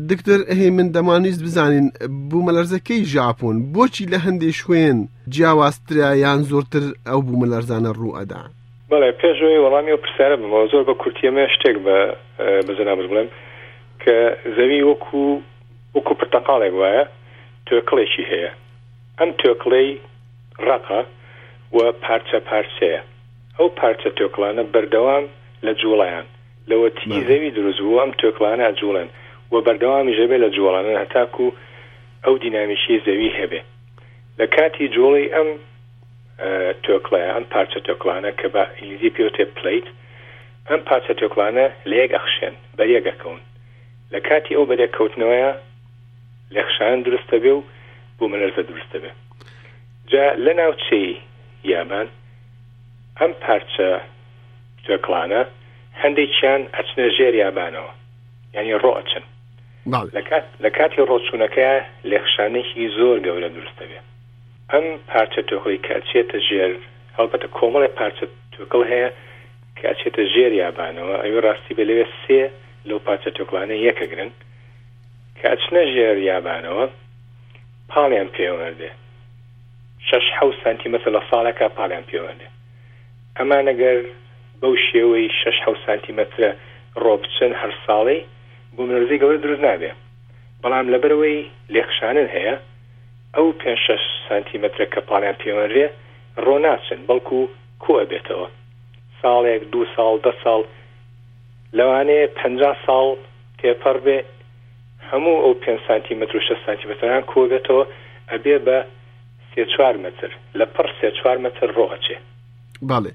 دکتۆر من دەمانویست بزانین بوومەلەرزەکەی ژاپۆن بۆچی لە هەندێک شوێن جیاوازترە یان زۆرتر ئەو بوومەلەرزانە ڕوو ئەدا؟ بەڵێ پێشەوەی وەڵامی و پرسیارە بمەوە زۆر بە کورتیەمە شتێک بە جەنابەت بڵێم کە زەوی وەکو پرتەقاڵێک وایە تۆکڵێکی هەیە، ئەم تۆکڵەی ڕقە و پارچە پارچەیە، ئەو پارچە تۆکڵانە بەردەوام لە جوڵیان لەوە تی زەوی دروست بوو ئەم تۆکڵانە ئەجوڵێن و بەردەوامی ژەبێ لە جوڵانە هەتاکو ئەو دینامیشی زەوی هەبێ. لە کاتی جوڵی ئەم تۆکڵەیە ئەم پارچە تۆکڵانە کە بە ئینگلیزی پێوتێ پلیت، ئەم پارچە تۆکڵانە لە یەک ئەخشێن بەریەکەکەون. لە کاتی ئەو بەریەکەوتنەوەیە لێخشان دروستە بێ و بوومەلەرزە دروستە بێ. جا لە ناوچەی یابان ئەم پارچە تۆکڵانە هەندێکیان ئەچنە ژێر یابانەوە، یعنی ڕۆ ئەچن. لە کاتی ڕۆچوونەکەیە لێخشانێکی زۆر گەورە دروستە بێ. ئەم پارچە تۆکڵی کە ئەچێتە ژێر، هەڵبەتە کۆمەڵی پارچە تۆکڵ هەیە کە ئەچێتە ژێر یابانەوە، ئەوێ ڕاستی بە لەوێ سێ لەو پارچە تۆکڵانە یەکەگرن کە ئەچنە ژێر یابانەوە پاڵیان پێوەردێ 6-7 سانتیمەتر لە ساڵێکە پاڵیان پێوەردێ. ئەمان ئەگەر بەو شێوەی 6-7 سانتیمەترە ڕۆ بچن هەر ساڵی بوومەلەرزەی گەورە دروست نابێ، بەڵام لەبەرەوەی لێخشانن هەیە ئەو 5-6 سانتیمەترە کە پاڵیان پێوەرێ ڕۆ ناچن، بەڵکو کۆ ئەبێتەوە ساڵێک 2 ساڵ 10 ساڵ، لەوانەیە 50 ساڵ تێپەڕ بێ هەموو ئەو 5 سانتیمەتر و 6 سانتیمەتران کۆ بێتەوە ئەبێ بە 3-4 متر لە پڕ 3-4 متر ڕۆ ئەچێ. بەڵێ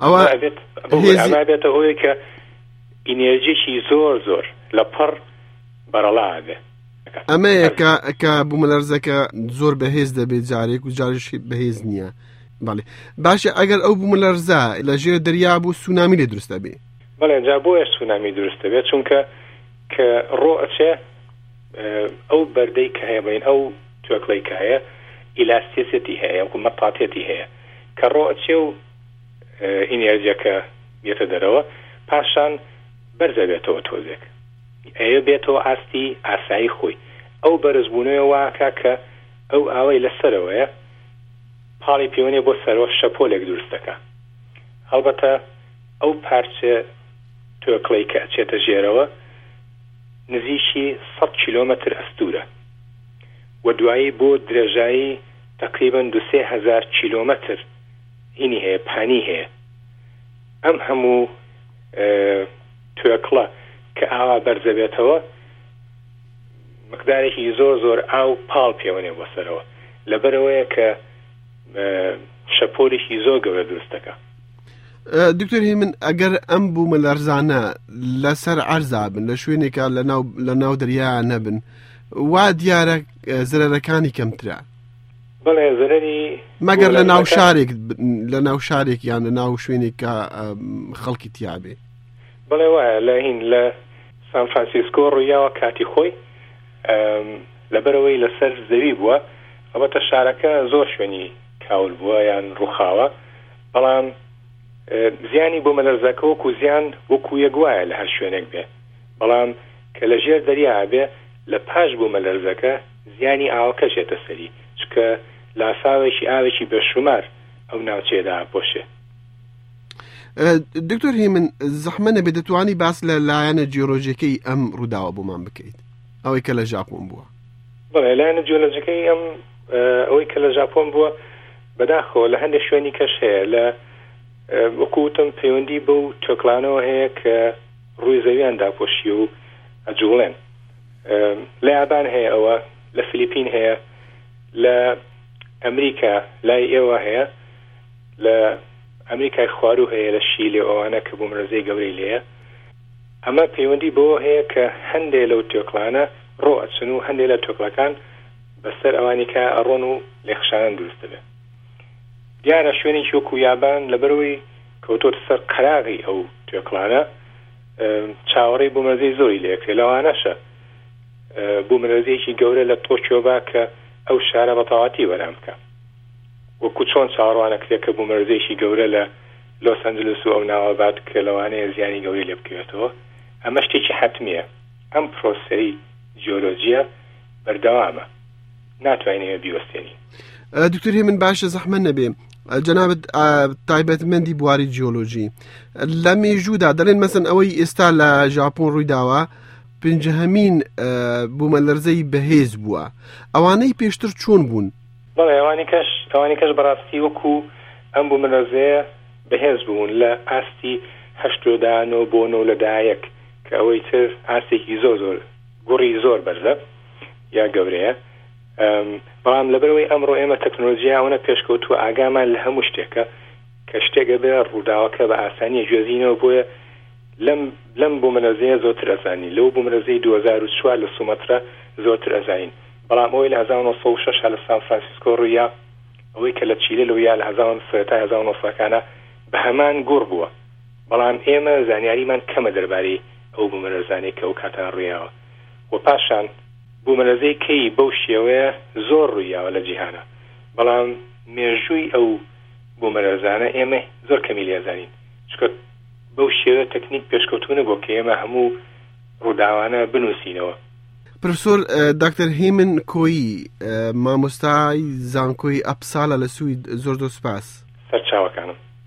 ئەمە بێتە هۆی کە ئینێرجیشی زۆر لە پڕ بەرەڵا بێ. ئەمەیە کە بوومەلەرزەکە زۆر بەهێز دەبێت جارێک و جارشی بەهێز نییە. بەڵێ باشە ئەگەر ئەو بوومەلەرزە لە ژێر دەریا بوو سونامی لێ دروستە بێ؟ بەڵێ جا بۆیە سونامی دروستە بێت چونکە کە ڕۆ ئەچێ ئەو بەردەی کە هەیە بین ئەو تۆکڵەی کە هەیە ئیلاستیسیتی هەیە وەکو مەطاطێتی هەیە کە ڕۆ ئەچێ و ئینێرجیەکە بێتە دەرەوە پاشان بەرزە بێتەوە تۆزێک ئەوە بێتەوە ئاستی ئاسایی خۆی. ئەو بەرزبوونەوە واکە کە ئەو ئاوەی لەسەرەوەیە پاڵی پەیوەندی بۆ سەرەوە شەپۆلێک دروست دەکا. هەڵبەتە ئەو پارچە تۆکڵەی کە ئەچێتە ژێرەوە نزیکی 100 کیلۆمەتر ئەستورە و دوایی بۆ درێژایی تقریبا 2,000 کیلۆمەتر هینی هەیە، پانی هەیە. ئەم هەموو تۆکڵە کە ئاوا بەرزە بێتەوە مقدارێکی زۆر ئاو پاڵ پێوەنێ بۆ سەرەوە، لەبەرەوەیە کە شەپۆلێکی زۆر گەورە دروست دەکا. دکتۆر من ئەگەر ئەم بوومەلەرزانە لەسەر عەرزا بن لە شوێنێکە لە ناو دەریایە نەبن وا دیارە زەرەرەکانی کەمترە؟ بەڵێ زەرەری مەگەر لە ناو شارێک یان لە ناو شوێنێکە خەڵکی تیابێ. بەڵێ وایە لە سان فرانسیسکۆ ڕوویاوە کاتی خۆی لەبەرەوەی لەسەر زەوی بووە، ئەوەتە شارەکە زۆر شوێنی کاول بووە یان ڕووخاوە، بەڵام زیانی بۆ مەلەرزەکە وەکو زیان وەکو یەکوایە لە هەر شوێنێک بێ، بەڵام کە لە ژێر دەریا بێ لە پاش بۆ مەلەرزەکە زیانی ئاوەکەشێتە سەری، چکە لافاوێکی ئاوێکی بەشومار ئەو ناوچێدا پۆشێ. دکتۆر من زەحمە نەبێت دەتوانی باس لە لایەنە جیۆلۆژیەکەی ئەم ڕووداوە بۆمان بکەیت ئەوەی کە لە ژاپۆن بووە؟ بەڵێ لایەنە جیۆلۆژیەکەی ئەم ئەوەی کە لە ژاپۆن بووە بەداخەوە لە هەندێک شوێنی کەش هەیە، لە وەکوتم پەیوەندی بەو تۆکڵانەوە هەیە کە ڕووی زەویان داپۆشی و ئەجوڵێن. لە یابان هەیە، ئەوە لە فیلیپین هەیە، لە ئەمریکا لای ئێوە هەیە، لە ئەمریکای خواروو هەیە، لە شیلی ئەوانە کە بوومەلەرزەی گەورەی لێیە. ئەمە پەیوەندی بەوە هەیە کە هەندێک لەو تۆکڵانە ڕۆ ئەچن و هەندێک لە تۆکڵەکان بەسەر ئەوانی کە ئەڕۆن و لێخشانان دروست دەبێت. دیارە شوێنێکی وەکو یابان لەبەرەوەی کەوتۆتە سەر قەراغی ئەو تۆکڵانە چاوەڕێی بوومەلەرزەی زۆری لێکرێ. لەوانەشە بوومەلەرزەیەکی گەورە لە تۆکیۆ کە ئەو شارە بەتەواتی وەرام بکە، وەکو چۆن چاوەڕوانە کرێت کە بوومەلەرزەیەکی گەورە لە لۆس ئەنجلس و ئەو ناوەبات کە لەوانەیە زیانی گەوری لێ بکەوێتەوە. ئەمە شتێکی حتمیە. ئەم پرۆسەی جیۆلۆجیە بەردەوامە، ناتوانێت بیوەستێنی. دکتۆر هێمن باشە زەحمەت نەبێ جەنابەت تایبەتمەندی بواری جیۆلۆژی لە مێژوودا دەڵێن مەسەن ئەوەی ئێستا لە ژاپۆن ڕوویداوە پنجەهەمین بوومەلەرزەی بەهێز بووە، ئەوانەی پێشتر چۆن بوون؟ بەڵێ ئەوانی کەش بەڕاستی وەکو ئەم بوومەلەرزەیە بەهێز بوون لە ئاستی 89 بۆ 90 کە ئەوەی تر ئاستێکی زۆر گوڕی زۆر بەرزە یا گەورەیە. بەڵام لەبەرەوەی ئەمڕۆ ئێمە تەکنۆلۆژیاوانە پێشکەوتووە ئاگامان لە هەموو شتێکە کە شتێکە بێ ڕووداوەکە بە ئاسانی گوێزینەوە بۆیە لەم بوومەلەرزەیە زۆرتر ئەزانی، لەو بوومەلەرزەی 2004 لە سومەترا زۆرتر ئەزانین. بەڵام ئەوەی لە 1906 لە سان فرانسیسکۆ ڕوویا، ئەوەی کە لە چیلە لەویا لە 1970 بە هەمان گوڕ بووە. بەڵام ئێمە زانیاریمان کەمە دەربارەی ئەو بوومەلەرزانەی کە ئەو کاتان ڕوویاوە. و پاشان بوومەلەرزەی کەی بەو شێوەیە زۆر ڕوویاوە لە جیهانە، بەڵام مێژووی ئەو بوومەلەرزانە ئێمە زۆر کەمی لێزانین، چکە بەو شێوە تەکنیک پێشکەوتونە بۆ کە ئێمە هەموو ڕووداوانە بنووسینەوە. پرۆفێسۆر دکتۆر هێمن کۆیی مامۆستای زانکۆی ئەپساڵە لە سوید زۆر سوپاس. سەرچاوەکانم.